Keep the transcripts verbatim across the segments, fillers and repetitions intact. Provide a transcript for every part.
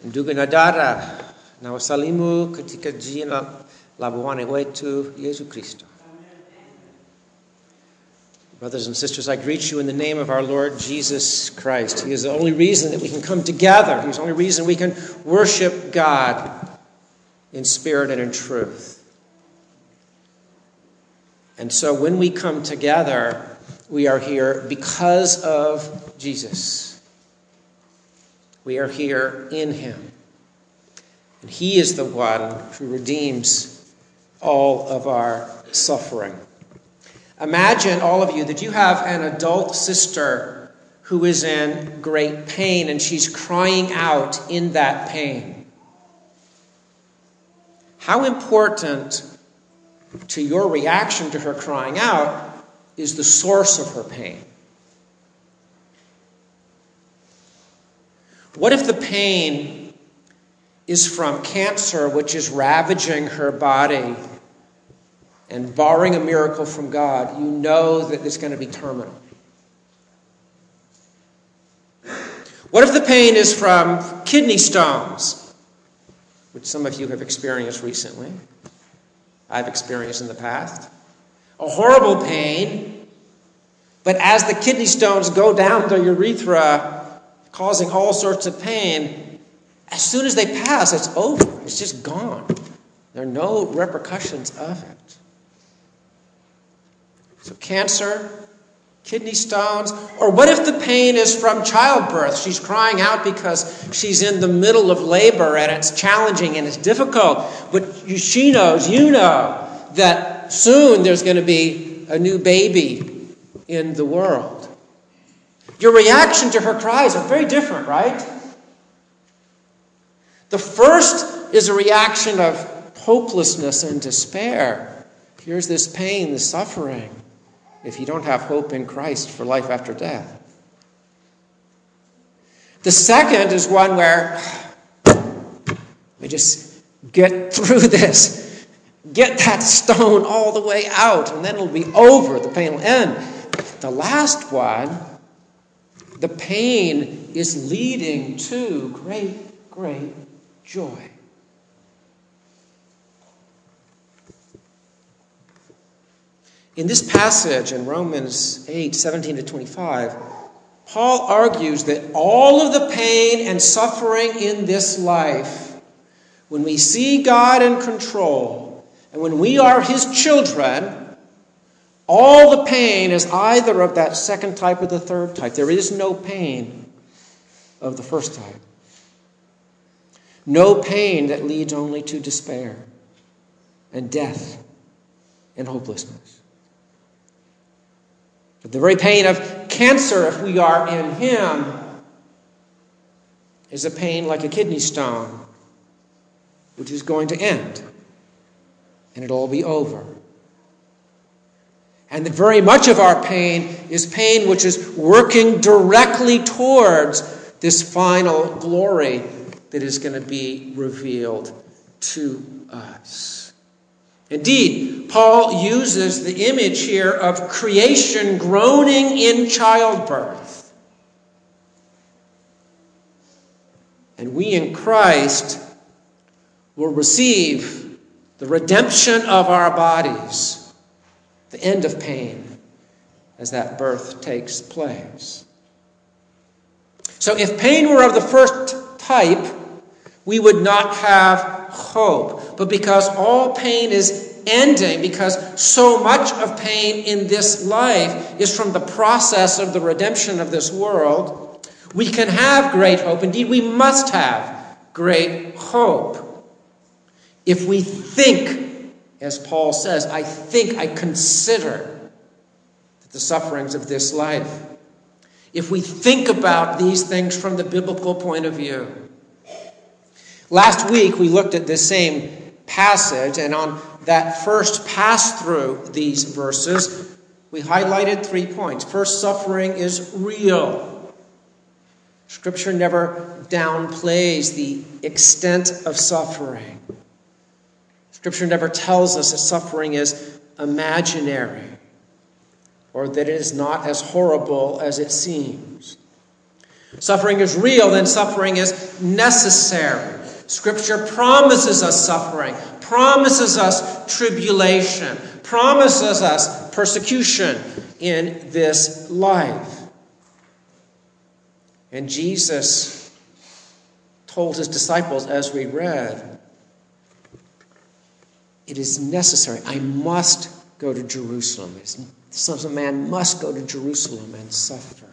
Ndugu na dada, na wasalimu katika jina la Bwana wetu Yesu Kristo. Brothers and sisters, I greet you in the name of our Lord Jesus Christ. He is the only reason that we can come together. He is the only reason we can worship God in spirit and in truth. And so when we come together, we are here because of Jesus. We are here in him. And he is the one who redeems all of our suffering. Imagine, all of you, that you have an adult sister who is in great pain and she's crying out in that pain. How important to your reaction to her crying out is the source of her pain. What if the pain is from cancer, which is ravaging her body, and barring a miracle from God, you know that it's going to be terminal? What if the pain is from kidney stones, which some of you have experienced recently? I've experienced in the past. A horrible pain, but as the kidney stones go down the urethra, causing all sorts of pain, as soon as they pass, it's over. It's just gone. There are no repercussions of it. So cancer, kidney stones, or what if the pain is from childbirth? She's crying out because she's in the middle of labor and it's challenging and it's difficult. But she knows, you know, that soon there's going to be a new baby in the world. Your reaction to her cries are very different, right? The first is a reaction of hopelessness and despair. Here's this pain, this suffering, if you don't have hope in Christ for life after death. The second is one where we just get through this, get that stone all the way out, and then it'll be over. The pain will end. The last one, the pain is leading to great, great joy. In this passage in Romans eight, seventeen to twenty-five, Paul argues that all of the pain and suffering in this life, when we see God in control, and when we are his children, all the pain is either of that second type or the third type. There is no pain of the first type. No pain that leads only to despair and death and hopelessness. But the very pain of cancer, if we are in him, is a pain like a kidney stone, which is going to end, and it'll all be over. And that very much of our pain is pain which is working directly towards this final glory that is going to be revealed to us. Indeed, Paul uses the image here of creation groaning in childbirth. And we in Christ will receive the redemption of our bodies, the end of pain, as that birth takes place. So if pain were of the first type, we would not have hope. But because all pain is ending, because so much of pain in this life is from the process of the redemption of this world, we can have great hope. Indeed, we must have great hope. If we think, as Paul says, I think, I consider the sufferings of this life. If we think about these things from the biblical point of view. Last week we looked at this same passage, and on that first pass through these verses, we highlighted three points. First, suffering is real. Scripture never downplays the extent of suffering. Scripture never tells us that suffering is imaginary or that it is not as horrible as it seems. Suffering is real, then suffering is necessary. Scripture promises us suffering, promises us tribulation, promises us persecution in this life. And Jesus told his disciples, as we read, it is necessary. I must go to Jerusalem. The Son of Man must go to Jerusalem and suffer.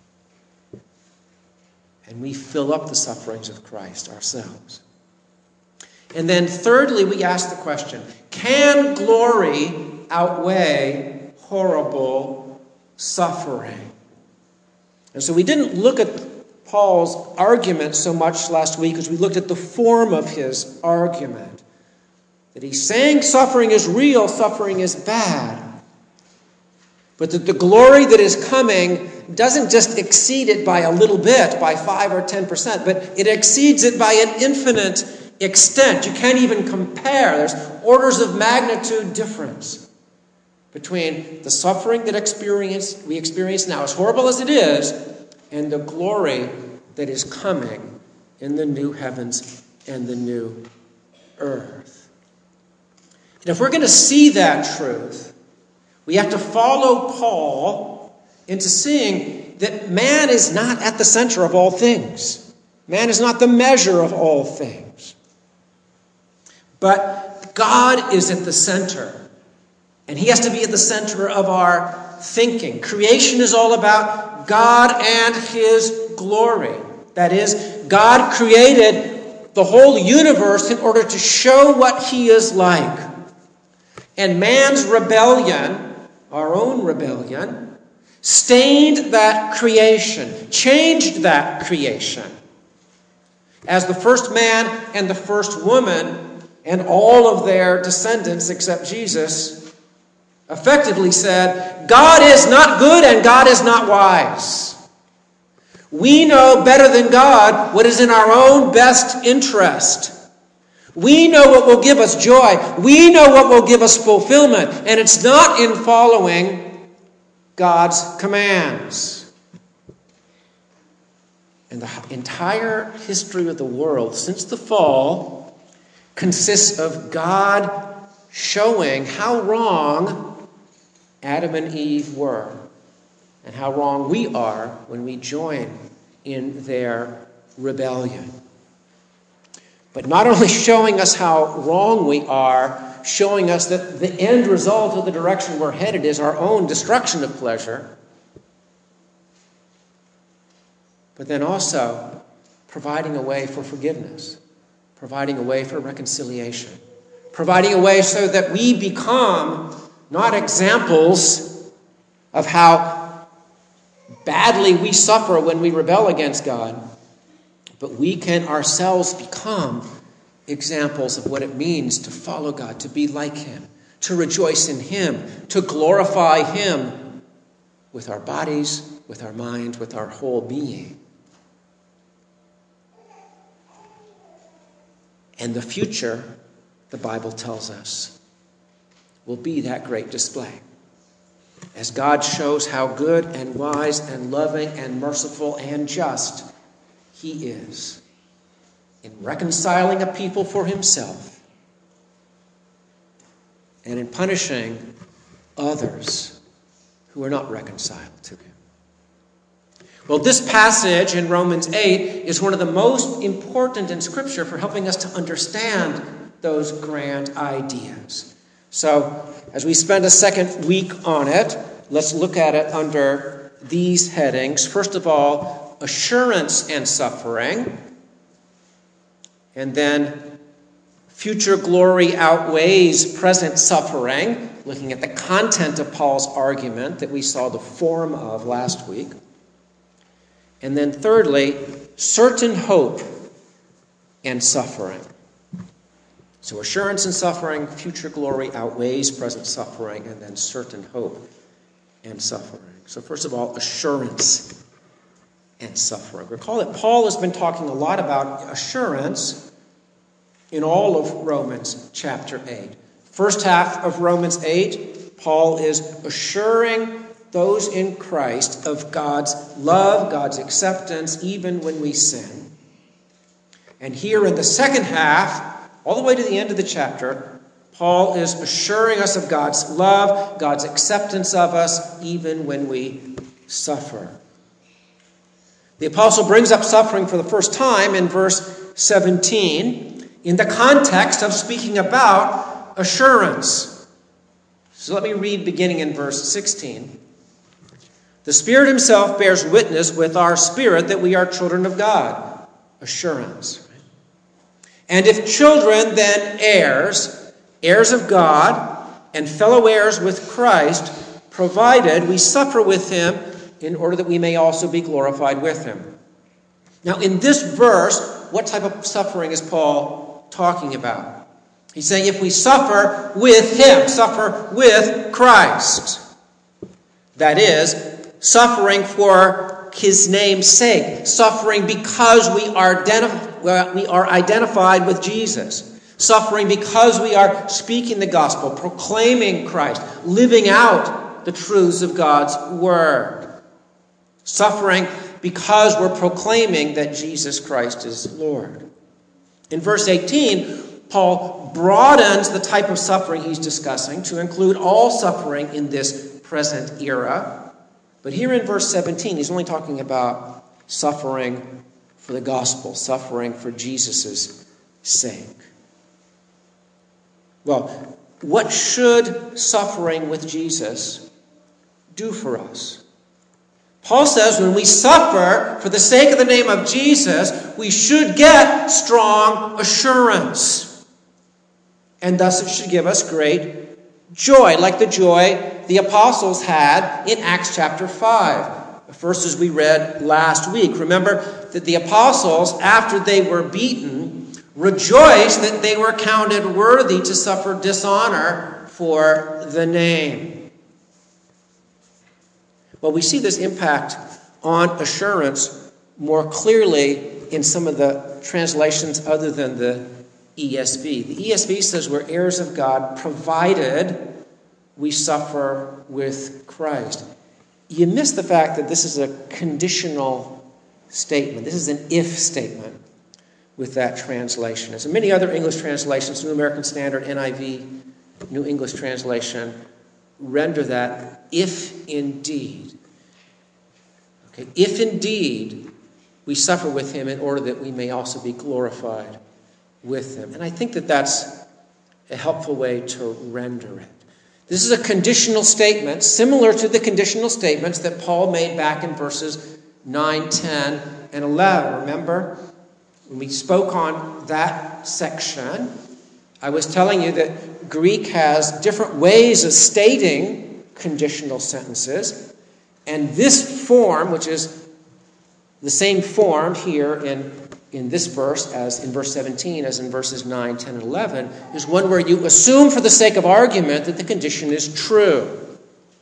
And we fill up the sufferings of Christ ourselves. And then thirdly, we ask the question, can glory outweigh horrible suffering? And so we didn't look at Paul's argument so much last week as we looked at the form of his argument. That he's saying suffering is real, suffering is bad. But that the glory that is coming doesn't just exceed it by a little bit, by five or ten percent, but it exceeds it by an infinite extent. You can't even compare. There's orders of magnitude difference between the suffering that experience, we experience now, as horrible as it is, and the glory that is coming in the new heavens and the new earth. And if we're going to see that truth, we have to follow Paul into seeing that man is not at the center of all things. Man is not the measure of all things. But God is at the center. And he has to be at the center of our thinking. Creation is all about God and his glory. That is, God created the whole universe in order to show what he is like. And man's rebellion, our own rebellion, stained that creation, changed that creation. As the first man and the first woman and all of their descendants except Jesus effectively said, God is not good and God is not wise. We know better than God what is in our own best interest. We know what will give us joy. We know what will give us fulfillment. And it's not in following God's commands. And the entire history of the world since the fall consists of God showing how wrong Adam and Eve were and how wrong we are when we join in their rebellion. But not only showing us how wrong we are, showing us that the end result of the direction we're headed is our own destruction of pleasure, but then also providing a way for forgiveness, providing a way for reconciliation, providing a way so that we become not examples of how badly we suffer when we rebel against God, but we can ourselves become examples of what it means to follow God, to be like him, to rejoice in him, to glorify him with our bodies, with our mind, with our whole being. And the future, the Bible tells us, will be that great display. As God shows how good and wise and loving and merciful and just he is in reconciling a people for himself and in punishing others who are not reconciled to him. Well, this passage in Romans eight is one of the most important in Scripture for helping us to understand those grand ideas. So, as we spend a second week on it, let's look at it under these headings. First of all, assurance and suffering. And then future glory outweighs present suffering, looking at the content of Paul's argument that we saw the form of last week. And then thirdly, certain hope and suffering. So assurance and suffering, future glory outweighs present suffering, and then certain hope and suffering. So first of all, assurance and suffering. Recall that Paul has been talking a lot about assurance in all of Romans chapter eight. First half of Romans eight, Paul is assuring those in Christ of God's love, God's acceptance, even when we sin. And here in the second half, all the way to the end of the chapter, Paul is assuring us of God's love, God's acceptance of us, even when we suffer. The apostle brings up suffering for the first time in verse seventeen in the context of speaking about assurance. So let me read beginning in verse sixteen. The Spirit himself bears witness with our spirit that we are children of God. Assurance. And if children, then heirs, heirs of God, and fellow heirs with Christ, provided we suffer with him in order that we may also be glorified with him. Now, in this verse, what type of suffering is Paul talking about? He's saying if we suffer with him, suffer with Christ. That is, suffering for his name's sake, suffering because we are, identif- we are identified with Jesus, suffering because we are speaking the gospel, proclaiming Christ, living out the truths of God's word, suffering because we're proclaiming that Jesus Christ is Lord. In verse eighteen, Paul broadens the type of suffering he's discussing to include all suffering in this present era. But here in verse seventeen, he's only talking about suffering for the gospel, suffering for Jesus' sake. Well, what should suffering with Jesus do for us? Paul says when we suffer for the sake of the name of Jesus, we should get strong assurance. And thus it should give us great joy, like the joy the apostles had in Acts chapter five. The verses we read last week. Remember that the apostles, after they were beaten, rejoiced that they were counted worthy to suffer dishonor for the name. Well, we see this impact on assurance more clearly in some of the translations other than the E S V. The E S V says we're heirs of God provided we suffer with Christ. You miss the fact that this is a conditional statement. This is an if statement with that translation. As in many other English translations, New American Standard, N I V, New English Translation, render that if indeed. Okay, if indeed we suffer with him in order that we may also be glorified with him. And I think that that's a helpful way to render it. This is a conditional statement, similar to the conditional statements that Paul made back in verses nine, ten, and eleven. Remember, when we spoke on that section, I was telling you that Greek has different ways of stating conditional sentences. And this form, which is the same form here in in this verse as in verse seventeen, as in verses nine, ten, and eleven, is one where you assume for the sake of argument that the condition is true.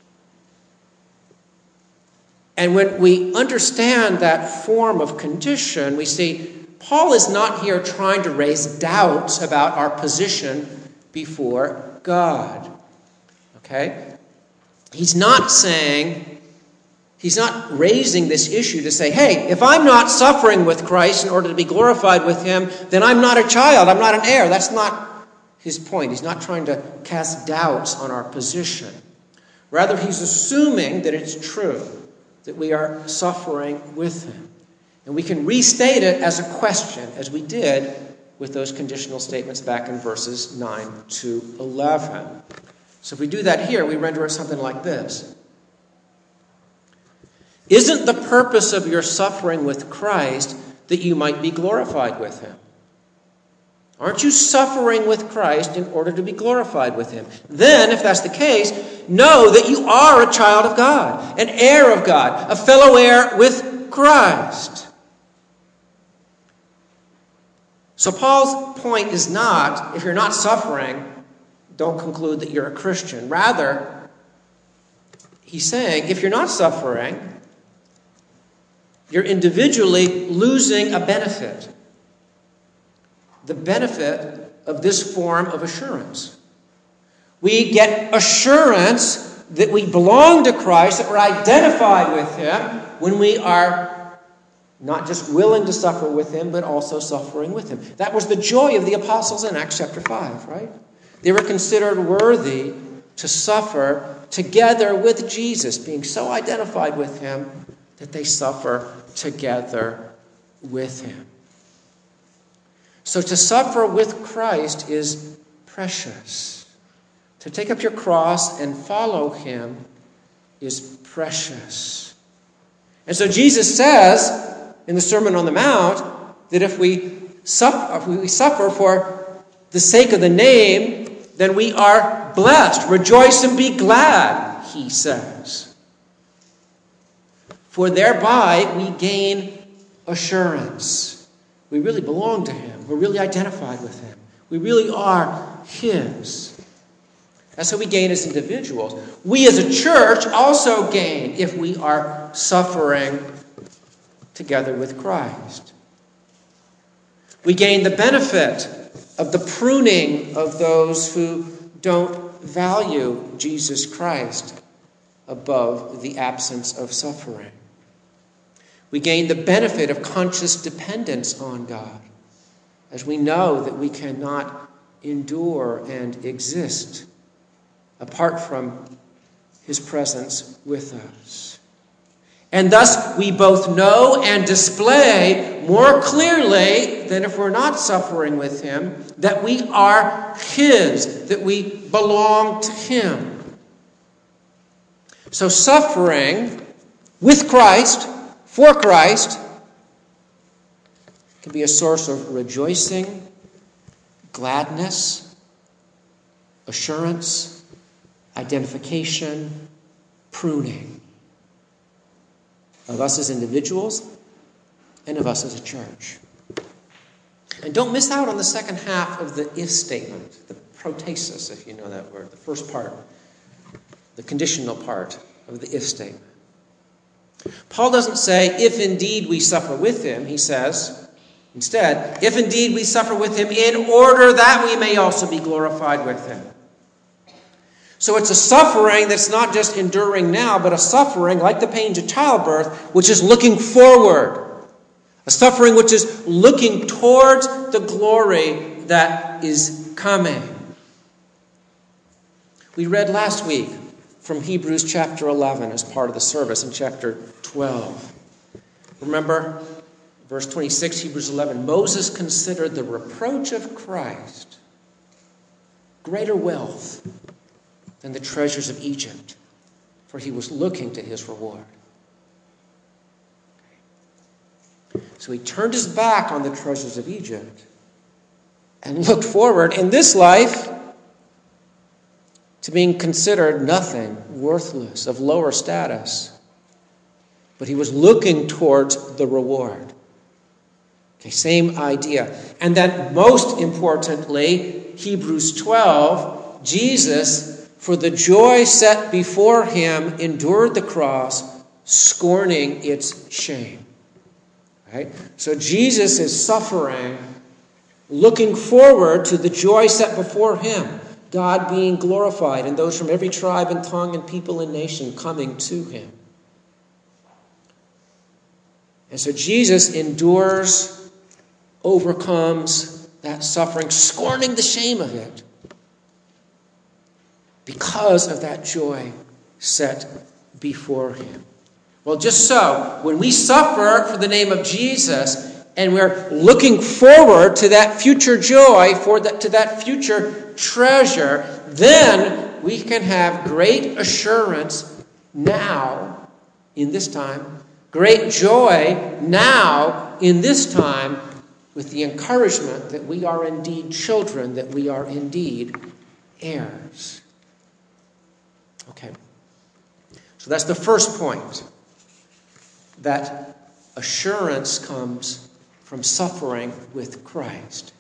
And when we understand that form of condition, we see Paul is not here trying to raise doubts about our position before God. Okay? He's not saying... He's not raising this issue to say, hey, if I'm not suffering with Christ in order to be glorified with him, then I'm not a child, I'm not an heir. That's not his point. He's not trying to cast doubts on our position. Rather, he's assuming that it's true, that we are suffering with him. And we can restate it as a question, as we did with those conditional statements back in verses nine to eleven. So if we do that here, we render it something like this. Isn't the purpose of your suffering with Christ that you might be glorified with him? Aren't you suffering with Christ in order to be glorified with him? Then, if that's the case, know that you are a child of God, an heir of God, a fellow heir with Christ. So Paul's point is not, if you're not suffering, don't conclude that you're a Christian. Rather, he's saying, if you're not suffering, you're individually losing a benefit. The benefit of this form of assurance. We get assurance that we belong to Christ, that we're identified with him when we are not just willing to suffer with him, but also suffering with him. That was the joy of the apostles in Acts chapter five, right? They were considered worthy to suffer together with Jesus, being so identified with him that they suffer together with him. So to suffer with Christ is precious. To take up your cross and follow him is precious. And so Jesus says in the Sermon on the Mount that if we suffer, if we suffer for the sake of the name, then we are blessed. Rejoice and be glad, he says. For thereby we gain assurance. We really belong to him. We're really identified with him. We really are his. That's how we gain as individuals. We as a church also gain if we are suffering together with Christ. We gain the benefit of the pruning of those who don't value Jesus Christ above the absence of suffering. We gain the benefit of conscious dependence on God, as we know that we cannot endure and exist apart from his presence with us. And thus we both know and display more clearly than if we're not suffering with him that we are his, that we belong to him. So suffering with Christ, for Christ, can be a source of rejoicing, gladness, assurance, identification, pruning of us as individuals and of us as a church. And don't miss out on the second half of the if statement, the protasis, if you know that word, the first part, the conditional part of the if statement. Paul doesn't say, if indeed we suffer with him, he says, instead, if indeed we suffer with him in order that we may also be glorified with him. So it's a suffering that's not just enduring now, but a suffering like the pains of childbirth, which is looking forward. A suffering which is looking towards the glory that is coming. We read last week from Hebrews chapter eleven as part of the service in chapter twelve. Remember, verse twenty-six, Hebrews eleven, Moses considered the reproach of Christ greater wealth than the treasures of Egypt, for he was looking to his reward. So he turned his back on the treasures of Egypt and looked forward in this life to being considered nothing, worthless, of lower status. But he was looking towards the reward. Okay, same idea. And then most importantly, Hebrews twelve, Jesus, for the joy set before him, endured the cross, scorning its shame. Right? So Jesus is suffering, looking forward to the joy set before him, God being glorified, and those from every tribe and tongue and people and nation coming to him. And so Jesus endures, overcomes that suffering, scorning the shame of it, because of that joy set before him. Well, just so, when we suffer for the name of Jesus, and we're looking forward to that future joy, for that, to that future treasure, then we can have great assurance now, in this time, great joy now, in this time, with the encouragement that we are indeed children, that we are indeed heirs. Okay. So that's the first point. That assurance comes from suffering with Christ.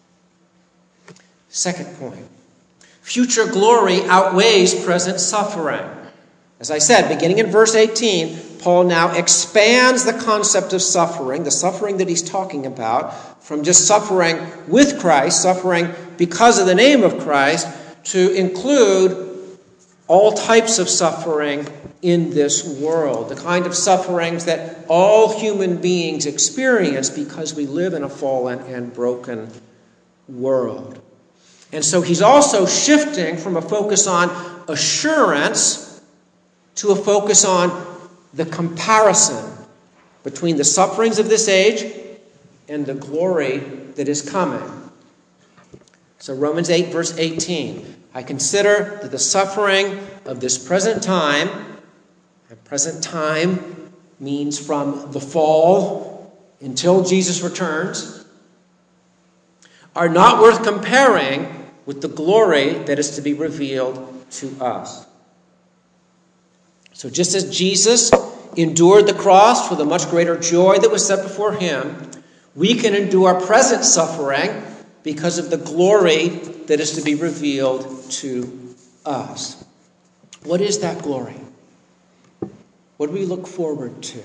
Second point. Future glory outweighs present suffering. As I said, beginning in verse eighteen, Paul now expands the concept of suffering, the suffering that he's talking about, from just suffering with Christ, suffering because of the name of Christ, to include all types of suffering in this world, the kind of sufferings that all human beings experience because we live in a fallen and broken world. And so he's also shifting from a focus on assurance to a focus on the comparison between the sufferings of this age and the glory that is coming. So Romans eight, verse eighteen. I consider that the suffering of this present time, and present time means from the fall until Jesus returns, are not worth comparing with the glory that is to be revealed to us. So just as Jesus endured the cross for the much greater joy that was set before him, we can endure present suffering because of the glory that is to be revealed to us. What is that glory? What do we look forward to?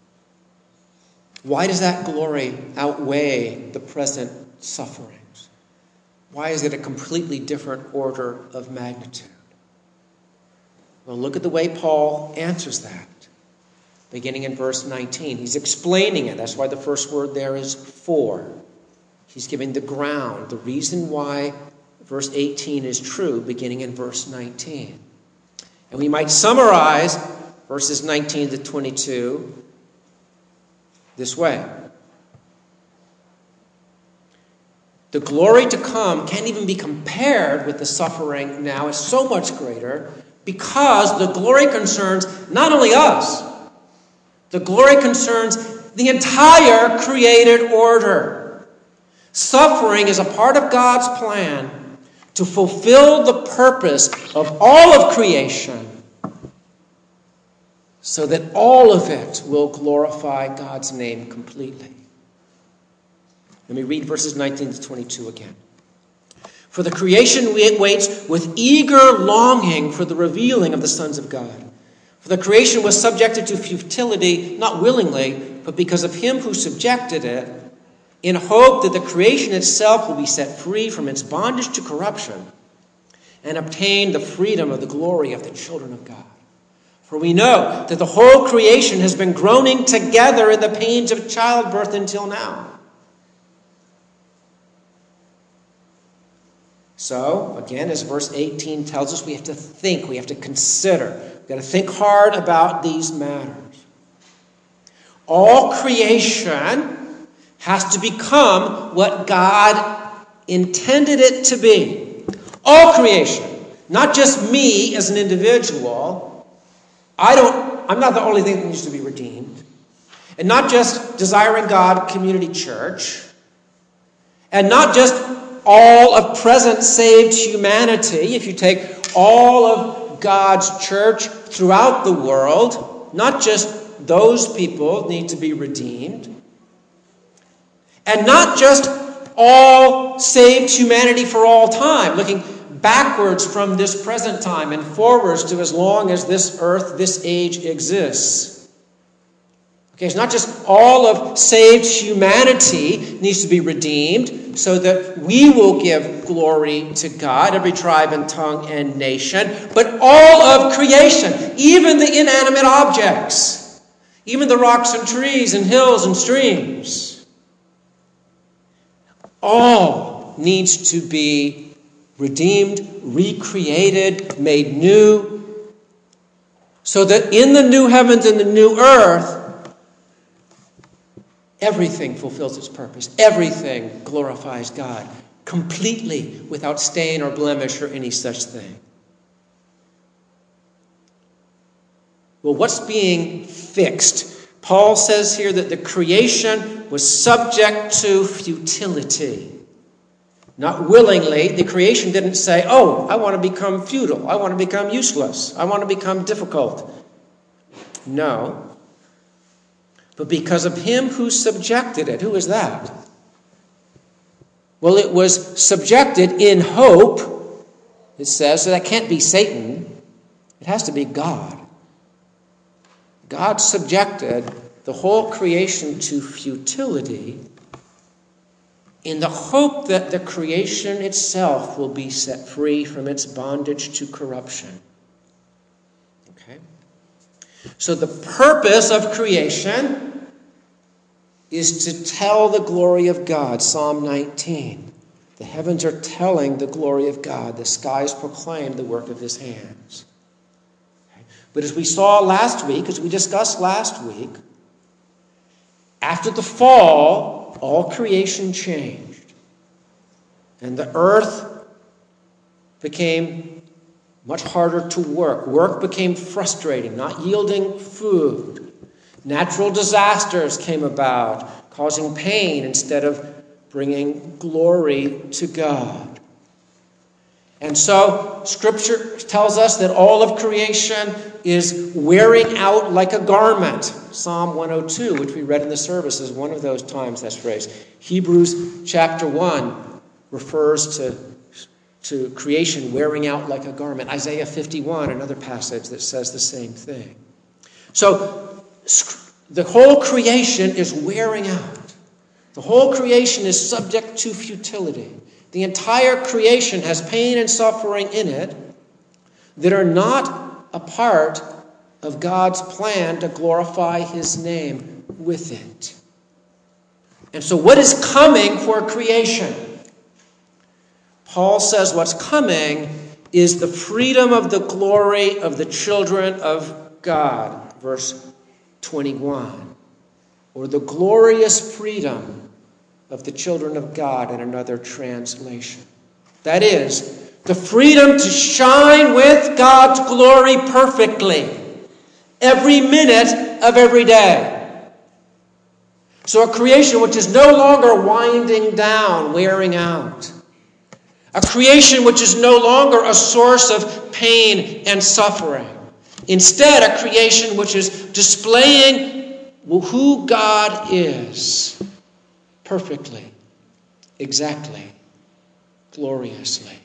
Why does that glory outweigh the present sufferings? Why is it a completely different order of magnitude? Well, look at the way Paul answers that, beginning in verse nineteen. He's explaining it. That's why the first word there is for. He's giving the ground, the reason why verse eighteen is true, beginning in verse nineteen. And we might summarize verses nineteen to twenty-two this way. The glory to come can't even be compared with the suffering now. It's so much greater because the glory concerns not only us, the glory concerns the entire created order. Suffering is a part of God's plan to fulfill the purpose of all of creation so that all of it will glorify God's name completely. Let me read verses nineteen to twenty-two again. For the creation waits with eager longing for the revealing of the sons of God. For the creation was subjected to futility, not willingly, but because of him who subjected it, in hope that the creation itself will be set free from its bondage to corruption and obtain the freedom of the glory of the children of God. For we know that the whole creation has been groaning together in the pains of childbirth until now. So, again, as verse eighteen tells us, we have to think, we have to consider. We've got to think hard about these matters. All creation has to become what God intended it to be. All creation, not just me as an individual. I don't, I'm not the only thing that needs to be redeemed. And not just Desiring God Community Church. And not just all of present saved humanity. If you take all of God's church throughout the world, not just those people need to be redeemed. And not just all saved humanity for all time, looking backwards from this present time and forwards to as long as this earth, this age exists. Okay, it's not just all of saved humanity needs to be redeemed so that we will give glory to God, every tribe and tongue and nation, but all of creation, even the inanimate objects, even the rocks and trees and hills and streams. All needs to be redeemed, recreated, made new, so that in the new heavens and the new earth, everything fulfills its purpose. Everything glorifies God completely without stain or blemish or any such thing. Well, what's being fixed? Paul says here that the creation was subject to futility. Not willingly. The creation didn't say, oh, I want to become futile. I want to become useless. I want to become difficult. No. But because of him who subjected it. Who is that? Well, it was subjected in hope, it says, so that can't be Satan. It has to be God. God subjected the whole creation to futility in the hope that the creation itself will be set free from its bondage to corruption So the purpose of creation is to tell the glory of God. Psalm nineteen. The heavens are telling the glory of God. The skies proclaim the work of his hands. But as we saw last week, as we discussed last week, after the fall, all creation changed. And the earth became much harder to work. Work became frustrating, not yielding food. Natural disasters came about, causing pain instead of bringing glory to God. And so, Scripture tells us that all of creation is wearing out like a garment. Psalm one oh two, which we read in the service, is one of those times that's phrased. Hebrews chapter one refers to, to creation wearing out like a garment. Isaiah fifty-one, another passage that says the same thing. So, the whole creation is wearing out. The whole creation is subject to futility. The entire creation has pain and suffering in it that are not a part of God's plan to glorify his name with it. And so what is coming for creation? Paul says what's coming is the freedom of the glory of the children of God. Verse twenty-one. Or the glorious freedom of the children of God in another translation. That is, the freedom to shine with God's glory perfectly every minute of every day. So a creation which is no longer winding down, wearing out. A creation which is no longer a source of pain and suffering. Instead, a creation which is displaying who God is perfectly, exactly, gloriously.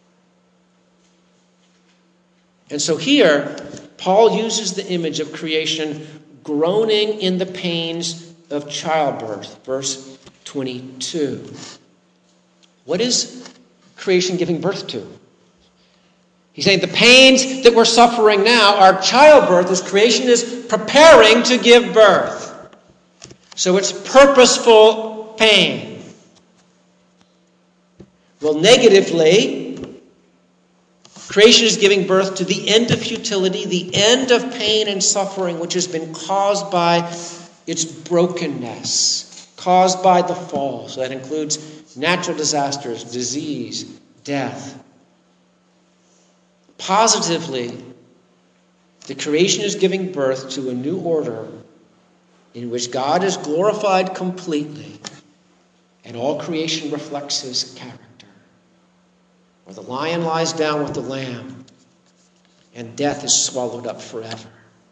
And so here, Paul uses the image of creation groaning in the pains of childbirth. Verse twenty-two. What is creation giving birth to? He's saying the pains that we're suffering now are childbirth as creation is preparing to give birth. So it's purposeful pain. Well, negatively, creation is giving birth to the end of futility, the end of pain and suffering, which has been caused by its brokenness, caused by the fall. So that includes natural disasters, disease, death. Positively, the creation is giving birth to a new order in which God is glorified completely and all creation reflects his character. Where the lion lies down with the lamb and death is swallowed up forever.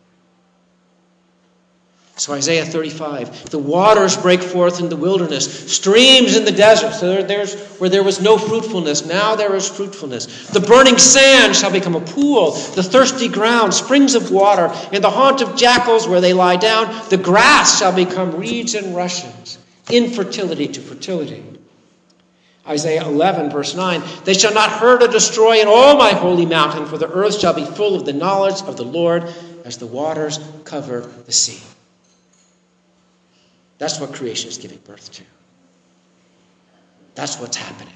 So Isaiah thirty-five, the waters break forth in the wilderness, streams in the desert. So there, there's where there was no fruitfulness, now there is fruitfulness. The burning sand shall become a pool, the thirsty ground, springs of water, in the haunt of jackals where they lie down, the grass shall become reeds and rushes, infertility to fertility. Isaiah eleven, verse nine, they shall not hurt or destroy in all my holy mountain, for the earth shall be full of the knowledge of the Lord as the waters cover the sea. That's what creation is giving birth to. That's what's happening.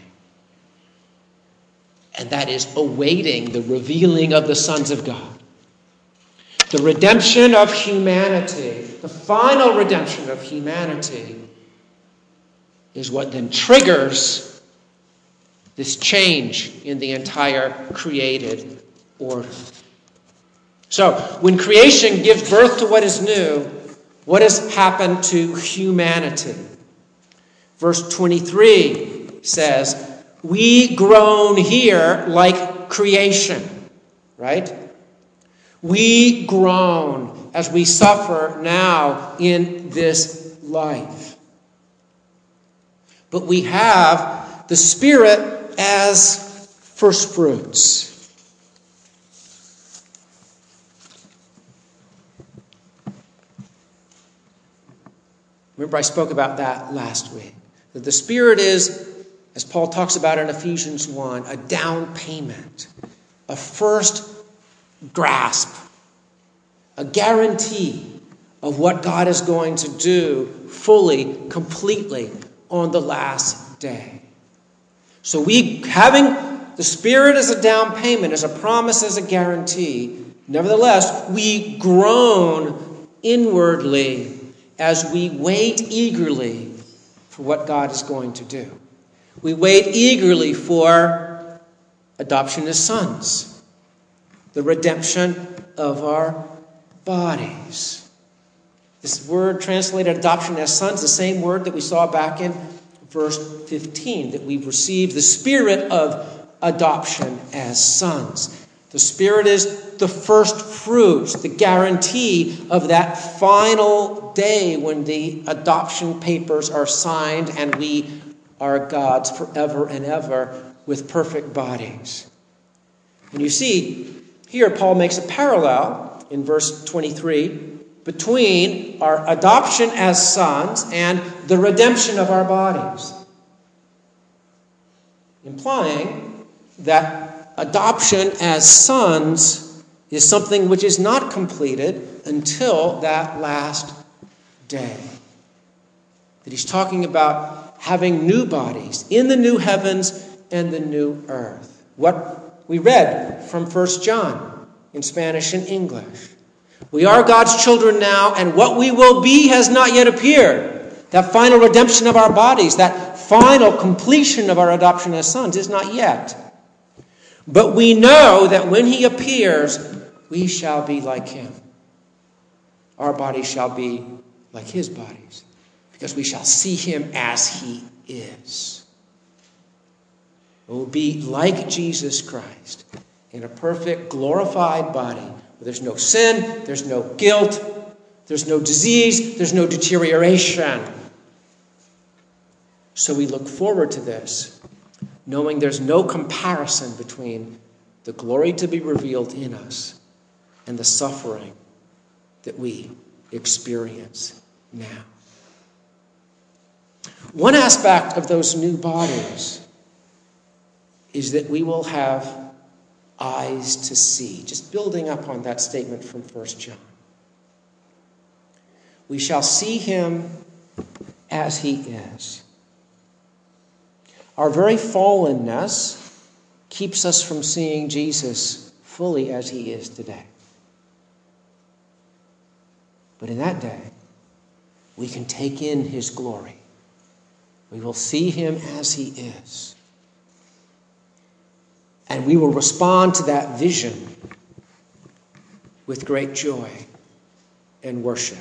And that is awaiting the revealing of the sons of God. The redemption of humanity, the final redemption of humanity, is what then triggers this change in the entire created order. So, when creation gives birth to what is new, what has happened to humanity? Verse twenty-three says, we groan here like creation, right? We groan as we suffer now in this life. But we have the Spirit as first fruits. Remember, I spoke about that last week. That the Spirit is, as Paul talks about in Ephesians one, a down payment, a first grasp a guarantee of what God is going to do fully, completely on the last day. So we, having the Spirit as a down payment, as a promise, as a guarantee, nevertheless, we groan inwardly as we wait eagerly for what God is going to do. We wait eagerly for adoption as sons, the redemption of our bodies. This word translated adoption as sons, the same word that we saw back in verse fifteen, that we've received the Spirit of adoption as sons. The Spirit is the first fruits, the guarantee of that final day when the adoption papers are signed and we are God's forever and ever with perfect bodies. And you see, here Paul makes a parallel in verse twenty-three between our adoption as sons and the redemption of our bodies, implying that adoption as sons is something which is not completed until that last day. That he's talking about having new bodies in the new heavens and the new earth. What we read from First John in Spanish and English. We are God's children now, and what we will be has not yet appeared. That final redemption of our bodies, that final completion of our adoption as sons is not yet. But we know that when he appears, we shall be like him. Our bodies shall be like his bodies, because we shall see him as he is. We will be like Jesus Christ in a perfect, glorified body. There's no sin, there's no guilt, there's no disease, there's no deterioration. So we look forward to this, knowing there's no comparison between the glory to be revealed in us and the suffering that we experience now. One aspect of those new bodies is that we will have eyes to see. Just building up on that statement from First John. We shall see him as he is. Our very fallenness keeps us from seeing Jesus fully as he is today. But in that day, we can take in his glory. We will see him as he is. And we will respond to that vision with great joy and worship.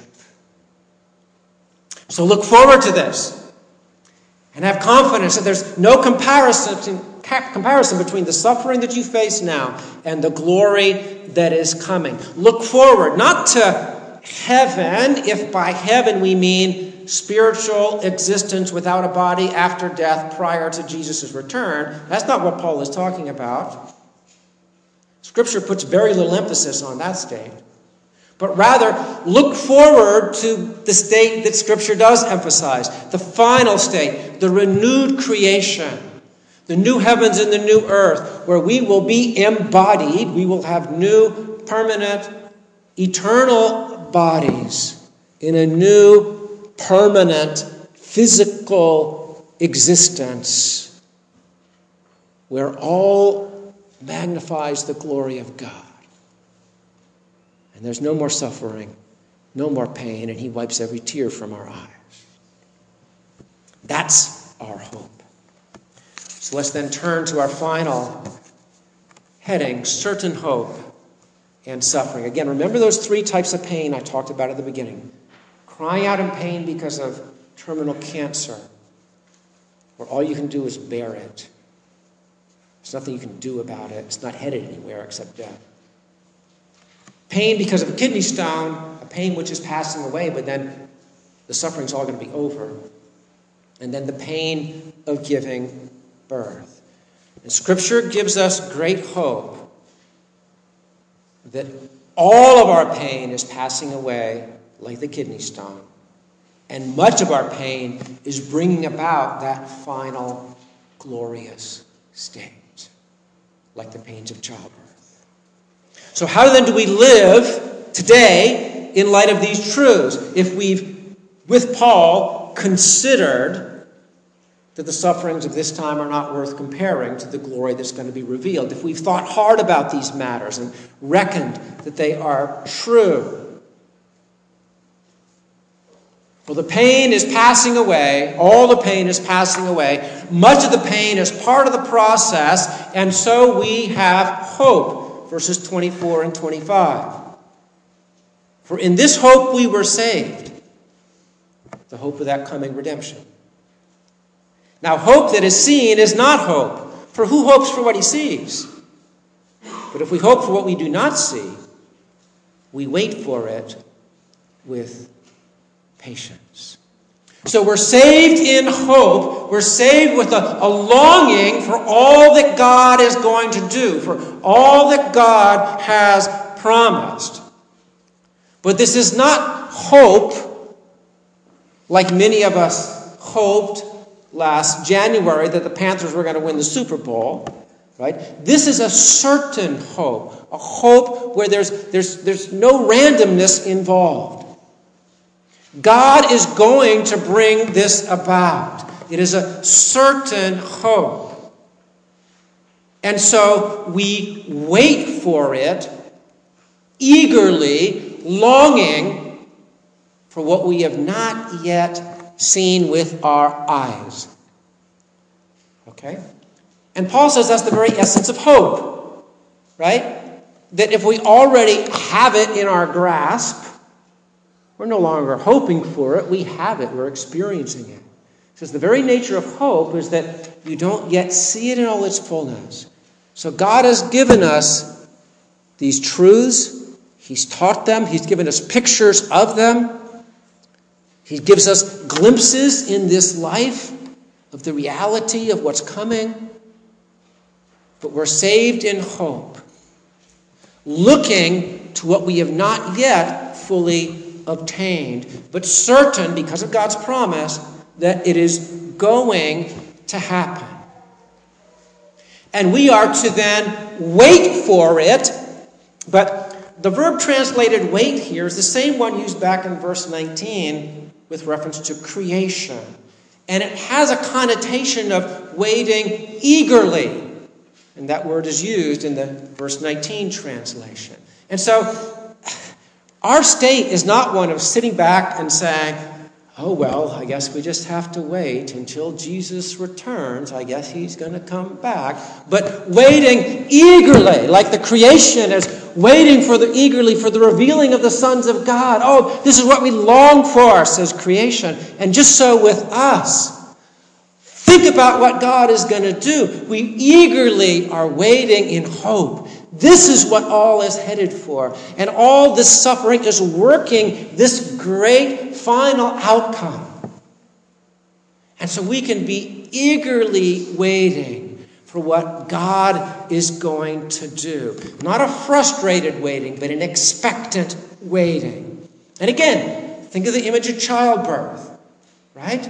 So look forward to this and have confidence that there's no comparison, comparison between the suffering that you face now and the glory that is coming. Look forward, not to heaven, if by heaven we mean spiritual existence without a body after death prior to Jesus' return. That's not what Paul is talking about. Scripture puts very little emphasis on that state. But rather, look forward to the state that Scripture does emphasize, the final state, the renewed creation, the new heavens and the new earth, where we will be embodied, we will have new, permanent, eternal bodies in a new, permanent, physical existence where all magnifies the glory of God. And there's no more suffering, no more pain, and he wipes every tear from our eyes. That's our hope. So let's then turn to our final heading, certain hope and suffering. Again, remember those three types of pain I talked about at the beginning. Crying out in pain because of terminal cancer, where all you can do is bear it. There's nothing you can do about it. It's not headed anywhere except death. Pain because of a kidney stone, a pain which is passing away, but then the suffering's all going to be over. And then the pain of giving birth. And Scripture gives us great hope that all of our pain is passing away like the kidney stone. And much of our pain is bringing about that final glorious state, like the pains of childbirth. So how then do we live Today, in light of these truths, if we've, with Paul, considered that the sufferings of this time are not worth comparing to the glory that's going to be revealed, if we've thought hard about these matters and reckoned that they are true, well, the pain is passing away. All the pain is passing away. Much of the pain is part of the process, and so we have hope. Verses twenty-four and twenty-five. For in this hope we were saved. The hope of that coming redemption. Now, hope that is seen is not hope. For who hopes for what he sees? But if we hope for what we do not see, we wait for it with patience. So we're saved in hope. We're saved with a, a longing for all that God is going to do, for all that God has promised. But this is not hope like many of us hoped last January that the Panthers were going to win the Super Bowl. Right? This is a certain hope, a hope where there's, there's, there's no randomness involved. God is going to bring this about. It is a certain hope. And so we wait for it, eagerly, longing for what we have not yet seen with our eyes. Okay? And Paul says that's the very essence of hope, right? That if we already have it in our grasp, we're no longer hoping for it. We have it. We're experiencing it. It says the very nature of hope is that you don't yet see it in all its fullness. So God has given us these truths. He's taught them. He's given us pictures of them. He gives us glimpses in this life of the reality of what's coming. But we're saved in hope, looking to what we have not yet fully obtained, but certain, because of God's promise, that it is going to happen. And we are to then wait for it, but the verb translated wait here is the same one used back in verse nineteen with reference to creation. And it has a connotation of waiting eagerly. And that word is used in the verse nineteen translation. And so our state is not one of sitting back and saying, oh, well, I guess we just have to wait until Jesus returns. I guess he's going to come back. But waiting eagerly, like the creation is waiting for the eagerly for the revealing of the sons of God. Oh, this is what we long for, says creation. And just so with us. Think about what God is going to do. We eagerly are waiting in hope. This is what all is headed for. And all this suffering is working this great final outcome. And so we can be eagerly waiting for what God is going to do. Not a frustrated waiting, but an expectant waiting. And again, think of the image of childbirth, right?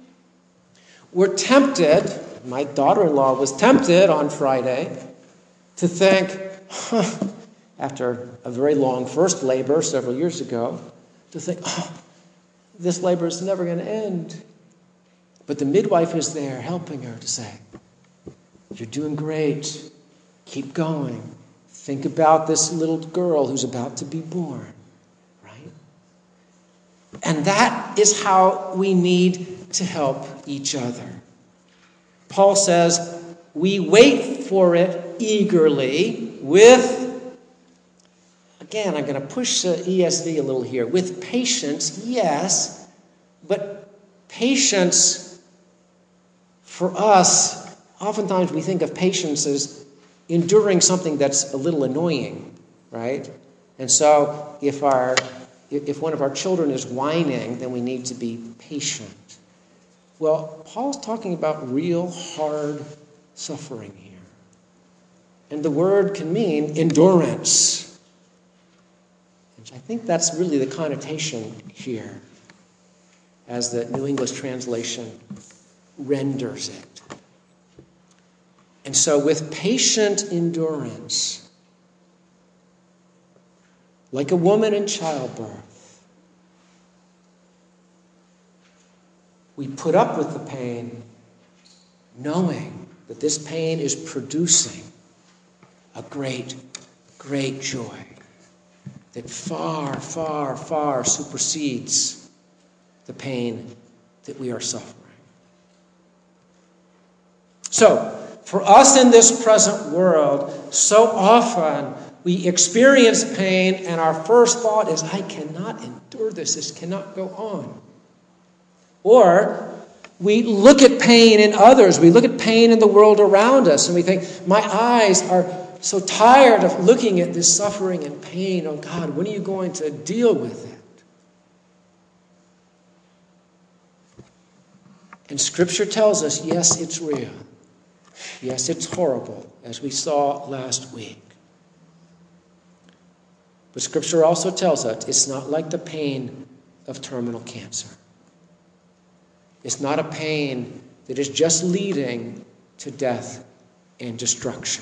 We're tempted, my daughter-in-law was tempted on Friday to think, huh, after a very long first labor several years ago, to think, oh, this labor is never going to end. But the midwife is there helping her to say, you're doing great. Keep going. Think about this little girl who's about to be born, right? And that is how we need to help each other. Paul says, we wait for it eagerly with, again, I'm going to push the E S V a little here, with patience, yes, but patience for us, oftentimes we think of patience as enduring something that's a little annoying, right? And so if our if one of our children is whining, then we need to be patient. Well, Paul's talking about real hard suffering here. And the word can mean endurance. And I think that's really the connotation here, as the New English translation renders it. And so with patient endurance, like a woman in childbirth. We put up with the pain, knowing that this pain is producing a great, great joy that far, far, far supersedes the pain that we are suffering. So, for us in this present world, so often we experience pain and our first thought is, I cannot endure this. This cannot go on. Or we look at pain in others. We look at pain in the world around us and we think, my eyes are so tired of looking at this suffering and pain. Oh God, when are you going to deal with it? And Scripture tells us, yes, it's real. Yes, it's horrible, as we saw last week. But Scripture also tells us it's not like the pain of terminal cancer. It's not a pain that is just leading to death and destruction.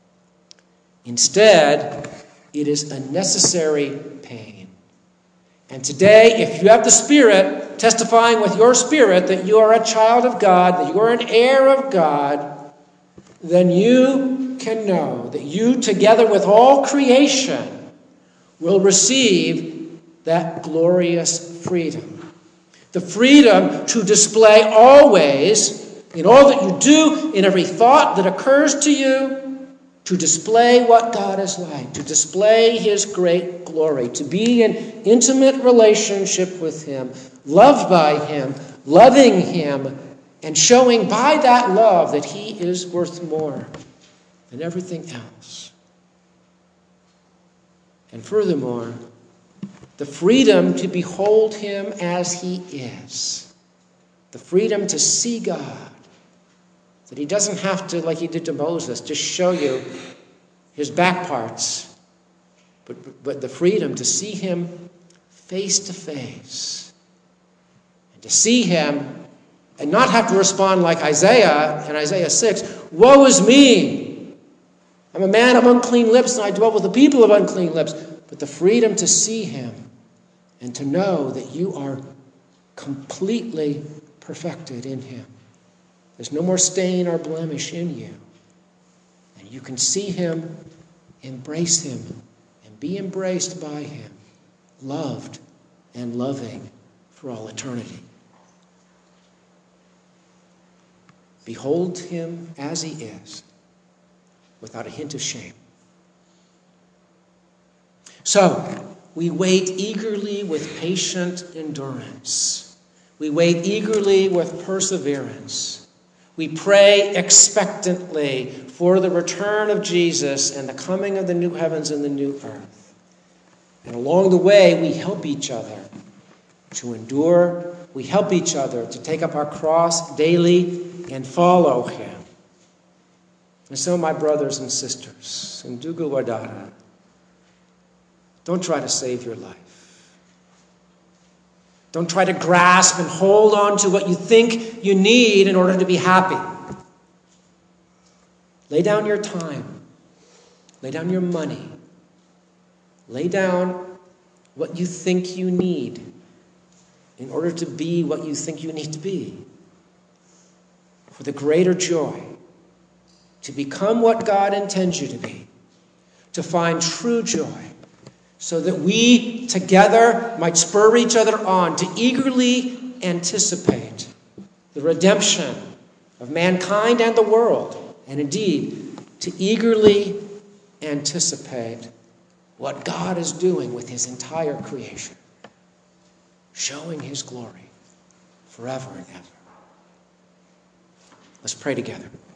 Instead, it is a necessary pain. And today, if you have the Spirit testifying with your spirit that you are a child of God, that you are an heir of God, then you can know that you, together with all creation, will receive that glorious freedom. The freedom to display always, in all that you do, in every thought that occurs to you, to display what God is like, to display His great glory, to be in intimate relationship with Him, loved by Him, loving Him, and showing by that love that He is worth more than everything else. And furthermore, the freedom to behold Him as He is. The freedom to see God. That He doesn't have to, like He did to Moses, just show you His back parts. But, but the freedom to see Him face to face. And to see Him and not have to respond like Isaiah in Isaiah six, woe is me! I'm a man of unclean lips and I dwell with the people of unclean lips. But the freedom to see Him and to know that you are completely perfected in Him. There's no more stain or blemish in you. And you can see Him, embrace Him, and be embraced by Him, loved and loving for all eternity. Behold Him as He is, without a hint of shame. So, we wait eagerly with patient endurance. We wait eagerly with perseverance. We pray expectantly for the return of Jesus and the coming of the new heavens and the new earth. And along the way, we help each other to endure. We help each other to take up our cross daily and follow Him. And so, my brothers and sisters, in Ndugu Wadada, don't try to save your life. Don't try to grasp and hold on to what you think you need in order to be happy. Lay down your time. Lay down your money. Lay down what you think you need in order to be what you think you need to be. For the greater joy, to become what God intends you to be, to find true joy, so that we together might spur each other on to eagerly anticipate the redemption of mankind and the world, and indeed to eagerly anticipate what God is doing with His entire creation, showing His glory forever and ever. Let's pray together.